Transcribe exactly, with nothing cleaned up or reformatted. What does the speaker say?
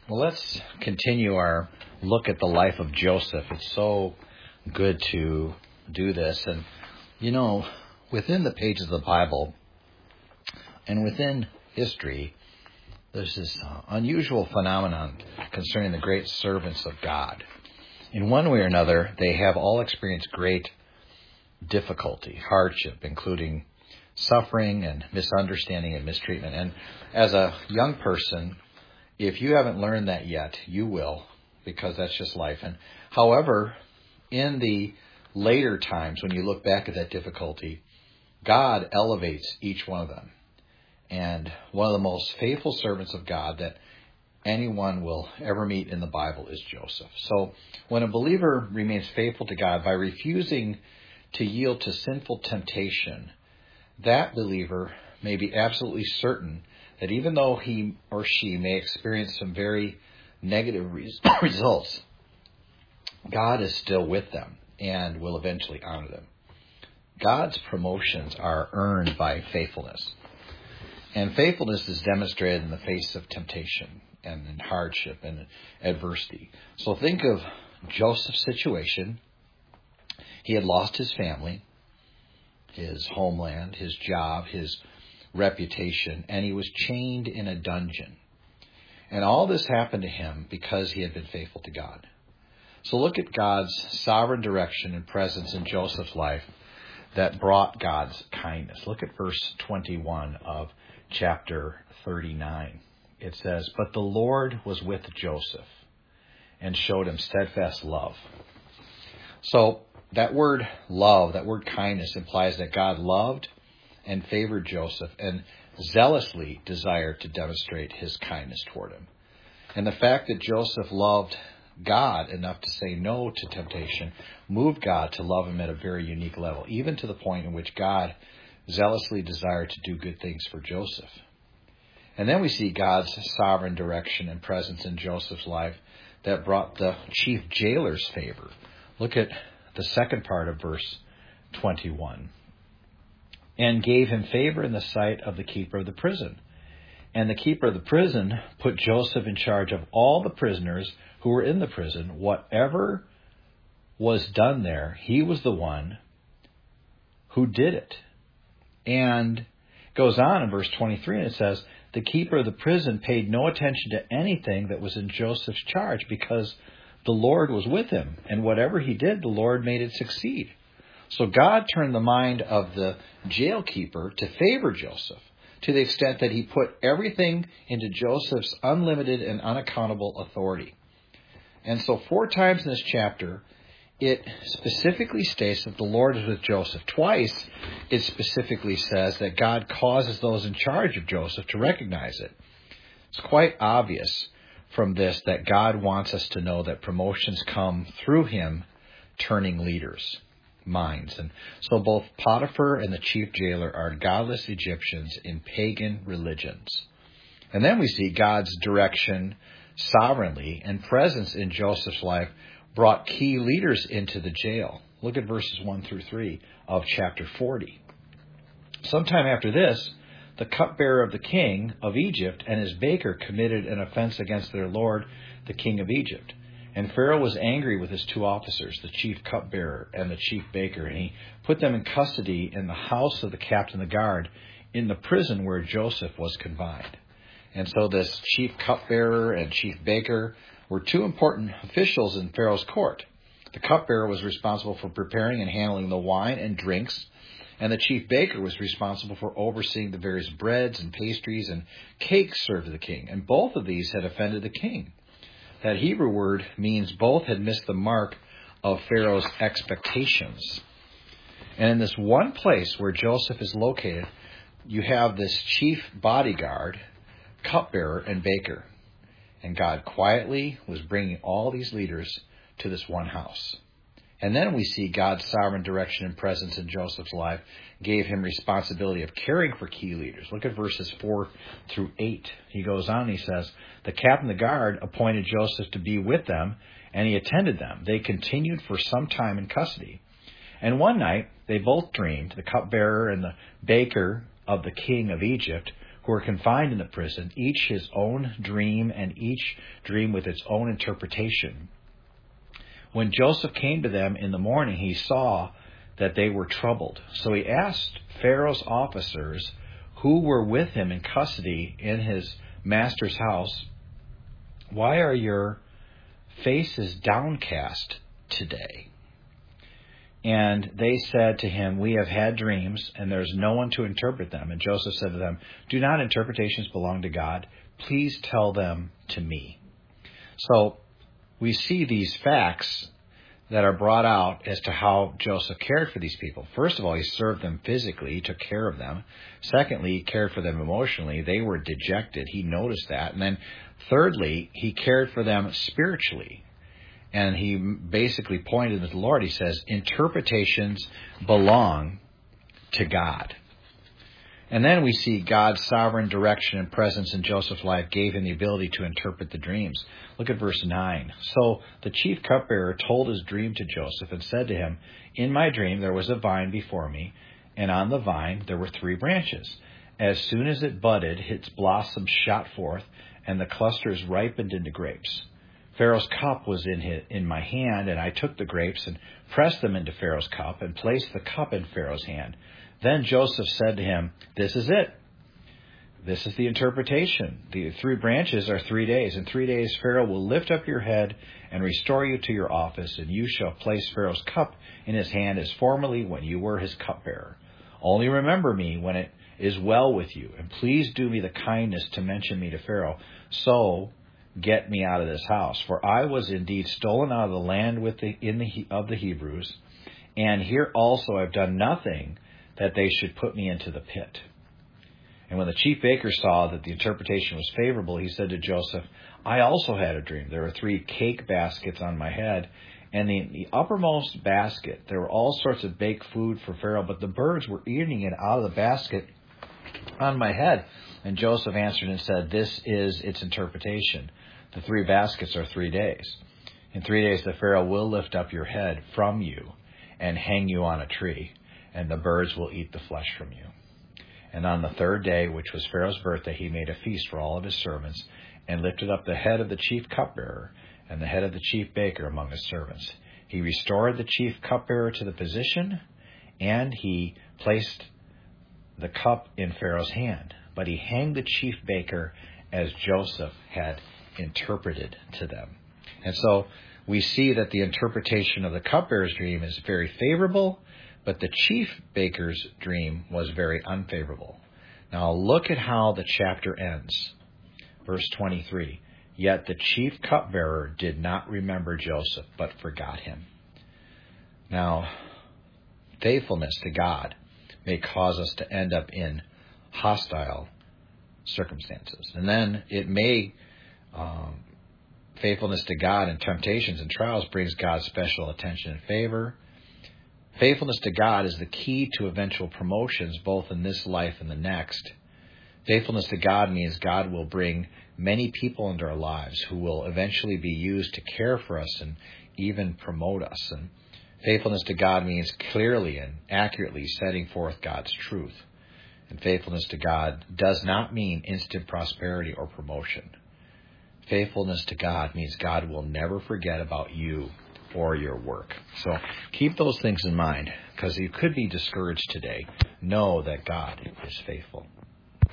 Well, let's continue our look at the life of Joseph. It's so good to do this. And, you know, within the pages of the Bible and within history, there's this uh, unusual phenomenon concerning the great servants of God. In one way or another, they have all experienced great difficulty, hardship, including suffering and misunderstanding and mistreatment. And as a young person, if you haven't learned that yet, you will, because that's just life. And however, in the later times, when you look back at that difficulty, God elevates each one of them. And one of the most faithful servants of God that anyone will ever meet in the Bible is Joseph. So when a believer remains faithful to God by refusing to yield to sinful temptation, that believer may be absolutely certain that even though he or she may experience some very negative res- results, God is still with them and will eventually honor them. God's promotions are earned by faithfulness. And faithfulness is demonstrated in the face of temptation and in hardship and adversity. So think of Joseph's situation. He had lost his family, his homeland, his job, his reputation, and he was chained in a dungeon. And all this happened to him because he had been faithful to God. So look at God's sovereign direction and presence in Joseph's life that brought God's kindness. Look at verse twenty-one of chapter thirty-nine. It says, "But the Lord was with Joseph and showed him steadfast love." So that word love, that word kindness, implies that God loved and favored Joseph and zealously desired to demonstrate his kindness toward him. And the fact that Joseph loved God enough to say no to temptation moved God to love him at a very unique level, even to the point in which God zealously desired to do good things for Joseph. And then we see God's sovereign direction and presence in Joseph's life that brought the chief jailer's favor. Look at the second part of verse twenty-one. "And gave him favor in the sight of the keeper of the prison. And the keeper of the prison put Joseph in charge of all the prisoners who were in the prison. Whatever was done there, he was the one who did it." And goes on in verse twenty-three, and it says, "The keeper of the prison paid no attention to anything that was in Joseph's charge, because the Lord was with him, and whatever he did, the Lord made it succeed." So God turned the mind of the jailkeeper to favor Joseph, to the extent that he put everything into Joseph's unlimited and unaccountable authority. And so four times in this chapter, it specifically states that the Lord is with Joseph. Twice, it specifically says that God causes those in charge of Joseph to recognize it. It's quite obvious from this that God wants us to know that promotions come through him turning leaders' minds. And so both Potiphar and the chief jailer are godless Egyptians in pagan religions. And then we see God's direction sovereignly and presence in Joseph's life brought key leaders into the jail. Look at verses one through three of chapter forty. "Sometime after this, the cupbearer of the king of Egypt and his baker committed an offense against their lord, the king of Egypt. And Pharaoh was angry with his two officers, the chief cupbearer and the chief baker, and he put them in custody in the house of the captain of the guard, in the prison where Joseph was confined." And so this chief cupbearer and chief baker were two important officials in Pharaoh's court. The cupbearer was responsible for preparing and handling the wine and drinks, and the chief baker was responsible for overseeing the various breads and pastries and cakes served to the king. And both of these had offended the king. That Hebrew word means both had missed the mark of Pharaoh's expectations. And in this one place where Joseph is located, you have this chief bodyguard, cupbearer, and baker. And God quietly was bringing all these leaders to this one house. And then we see God's sovereign direction and presence in Joseph's life gave him responsibility of caring for key leaders. Look at verses four through eight. He goes on and he says, "The captain of the guard appointed Joseph to be with them, and he attended them. They continued for some time in custody. And one night they both dreamed, the cupbearer and the baker of the king of Egypt, who were confined in the prison, each his own dream, and each dream with its own interpretation. When Joseph came to them in the morning, he saw that they were troubled. So he asked Pharaoh's officers who were with him in custody in his master's house, "Why are your faces downcast today?" And they said to him, "We have had dreams, and there is no one to interpret them." And Joseph said to them, "Do not interpretations belong to God? Please tell them to me." So we see these facts that are brought out as to how Joseph cared for these people. First of all, he served them physically. He took care of them. Secondly, he cared for them emotionally. They were dejected. He noticed that. And then thirdly, he cared for them spiritually. And he basically pointed to the Lord. He says, interpretations belong to God. And then we see God's sovereign direction and presence in Joseph's life gave him the ability to interpret the dreams. Look at verse nine. So the chief cupbearer told his dream to Joseph and said to him, "In my dream there was a vine before me, and on the vine there were three branches. As soon as it budded, its blossoms shot forth, and the clusters ripened into grapes. Pharaoh's cup was in his, in my hand, and I took the grapes and pressed them into Pharaoh's cup and placed the cup in Pharaoh's hand. Then Joseph said to him, 'This is it. This is the interpretation. The three branches are three days. In three days Pharaoh will lift up your head and restore you to your office, and you shall place Pharaoh's cup in his hand as formerly when you were his cupbearer. Only remember me when it is well with you, and please do me the kindness to mention me to Pharaoh. So get me out of this house, for I was indeed stolen out of the land with the, in the, of the Hebrews, and here also I have done nothing that they should put me into the pit.' And when the chief baker saw that the interpretation was favorable, he said to Joseph, 'I also had a dream. There were three cake baskets on my head, and in the uppermost basket there were all sorts of baked food for Pharaoh, but the birds were eating it out of the basket on my head.' And Joseph answered and said, 'This is its interpretation. The three baskets are three days. In three days the Pharaoh will lift up your head from you and hang you on a tree, and the birds will eat the flesh from you.' And on the third day, which was Pharaoh's birthday, he made a feast for all of his servants and lifted up the head of the chief cupbearer and the head of the chief baker among his servants. He restored the chief cupbearer to the position, and he placed the cup in Pharaoh's hand. But he hanged the chief baker as Joseph had interpreted to them." And so we see that the interpretation of the cupbearer's dream is very favorable, but the chief baker's dream was very unfavorable. Now look at how the chapter ends. Verse twenty-three. "Yet the chief cupbearer did not remember Joseph, but forgot him." Now, faithfulness to God may cause us to end up in hostile circumstances. And then it may, um, faithfulness to God in temptations and trials brings God's special attention and favor. Faithfulness to God is the key to eventual promotions, both in this life and the next. Faithfulness to God means God will bring many people into our lives who will eventually be used to care for us and even promote us. And faithfulness to God means clearly and accurately setting forth God's truth. And faithfulness to God does not mean instant prosperity or promotion. Faithfulness to God means God will never forget about you or your work. So keep those things in mind, because you could be discouraged today. Know that God is faithful.